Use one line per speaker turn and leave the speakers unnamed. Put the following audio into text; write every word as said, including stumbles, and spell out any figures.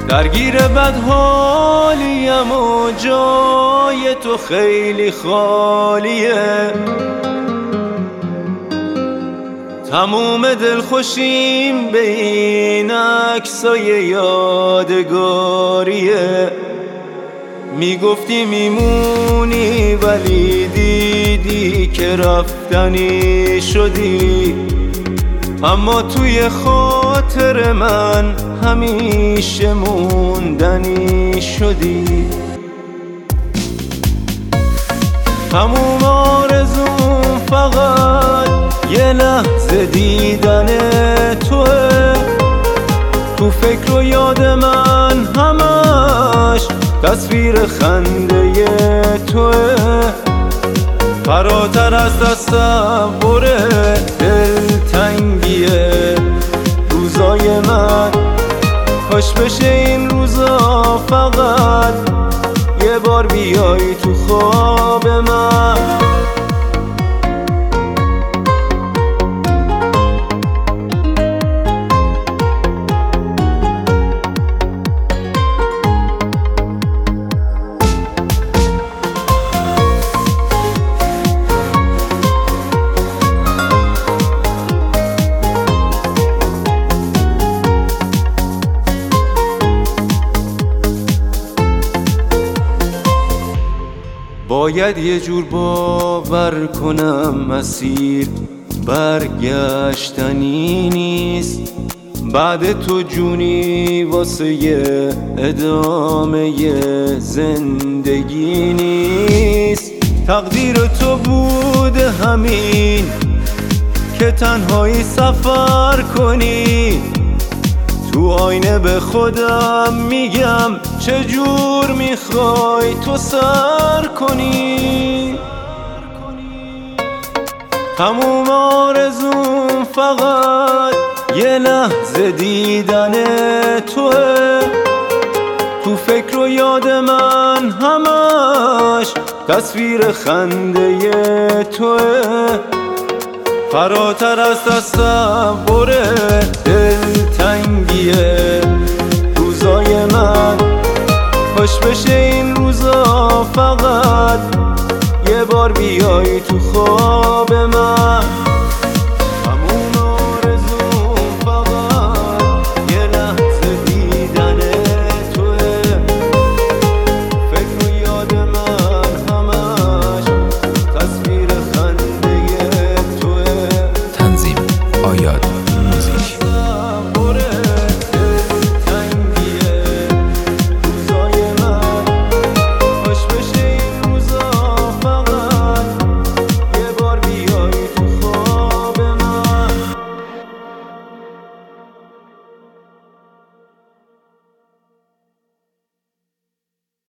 درگیر بدحالیم و جای تو خیلی خالیه. تموم دلخوشیم به این عکسای یادگاریه. میگفتی میمونی ولی دیدی که رفتنی شدی، اما توی خاطر من همیشه موندنی شدی. تموم آرزوم فقط یه لحظه دیدن توه. تو فکر و یاد من همش تصویر خنده توه. فراتر از تصور دلتنگی روزای من، کاش بشه این روزا فقط یه بار بیای تو خواب من. باید یه جور باور کنم مسیر برگشتنی نیست. بعد تو جونی واسه ادامه زندگی نیست. تقدیر تو بوده همین که تنهایی سفر کنی. تو آینه به خودم میگم چجور میخوای تو سر کنی. تموم آرزوم فقط یه لحظه دیدن توه. تو فکر و یاد من همش تصویر خنده توه. فراتر از تصور دلتنگی روزای من، کاش بشه این روزا فقط یه بار بیای تو خواب من.